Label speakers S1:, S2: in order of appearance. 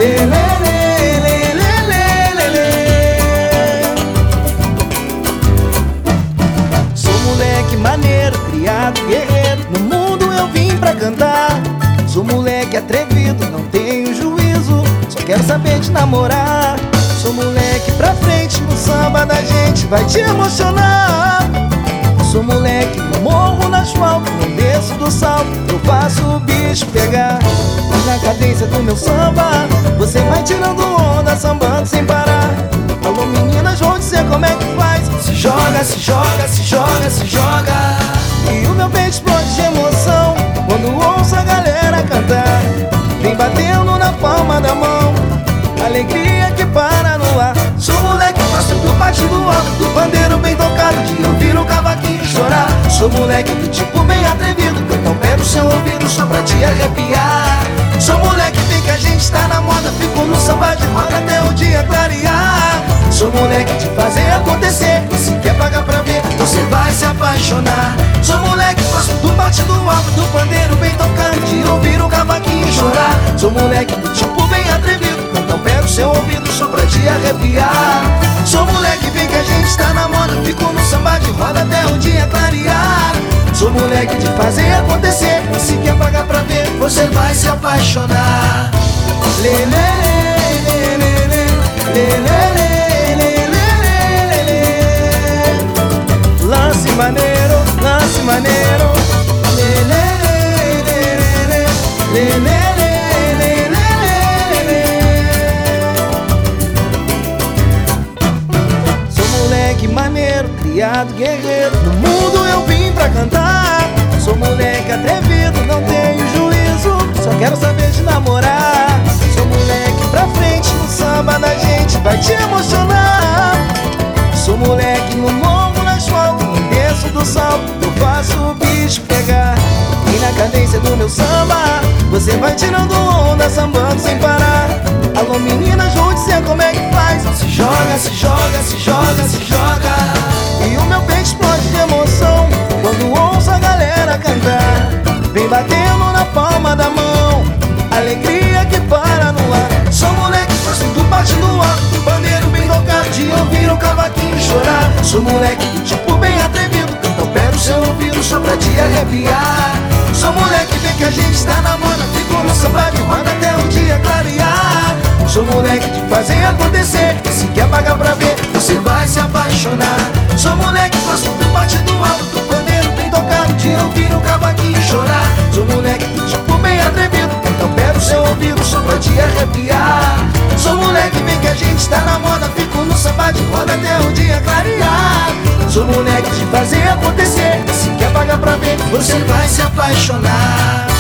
S1: lê, lê, lê, lê, lê, lê, lê. Sou moleque maneiro, criado guerreiro, no mundo eu vim pra cantar. Sou moleque atrevido, não tenho juízo, só quero saber de namorar. Sou moleque pra frente, no samba da gente vai te emocionar. Sou moleque no morro, no asfalto, não desço do salto, eu faço o bicho pegar. E na cadência do meu samba, você vai tirando onda, sambando sem parar. Alô meninas, vão dizer como é que faz. Se joga, se joga, se joga, se joga. E o meu peito explode de emoção quando ouço a galera cantar. Vem batendo na palma da mão, alegria que para no ar. Sou moleque, gosto do batido alto, do pandeiro bem tocado, de ouvir o cavaquinho chorar. Sou moleque do tipo bem atrevido, que então pego o seu ouvido só pra te arrepiar. Sou moleque, vem que a gente tá na moda, fico no samba de roda até o dia clarear. Sou moleque de fazer acontecer, e se quer pagar pra ver, você vai se apaixonar. Sou moleque, gosto do batido alto, do pandeiro bem tocado, de ouvir o cavaquinho chorar. Sou moleque do tipo bem atrevido, então pego o seu ouvido só pra te arrepiar. Sou moleque, vem que a gente tá na moda, fico no samba de roda até o dia clarear. Sou moleque de fazer acontecer, e se quer pagar pra ver, você vai se apaixonar. Lê, lê, lê, lê, lê, lê, lê, lê, lê, lê. Lance maneiro, lance maneiro. Lê, lê, lê, lê, lê, lê, lê, lê, lê. Sou moleque maneiro, criado guerreiro, no mundo eu vim pra cantar. Sou moleque atrevido, não tenho juízo, só quero saber de namorar. Sou moleque pra frente, no samba da gente vai te emocionar. Sou moleque no morro, no asfalto, no desço do salto, eu faço o bicho pegar. E na cadência do meu samba, você vai tirando onda, sambando sem parar. Alô meninas, vou dizer como é que faz. Se joga, se joga, se joga, se joga. E o meu peito explode de emoção quando ouço a galera cantar. Vem batendo na palma da mão, alegria que para no ar. Sou moleque, gosto do batido alto, do bandeiro bem tocado, de ouvir o cavaquinho chorar. Sou moleque do tipo bem atrevido, então pego o seu ouvido só pra te arrepiar. Sou moleque, vem que a gente tá na moda, fico no samba de roda até o dia clarear. Sou moleque de fazer acontecer, e se quer pagar pra ver, você vai se apaixonar. Sou moleque, gosto do batido alto, do bandeiro bem tocado, de ouvir o cavaquinho chorar. Sou moleque do tipo bem atrevido, então pego o seu ouvido só pra te arrepiar. Sou moleque, vem que a gente tá na moda, fico no samba de roda até o dia clarear. Sou moleque de fazer acontecer, e se quer pagar pra ver, você vai se apaixonar.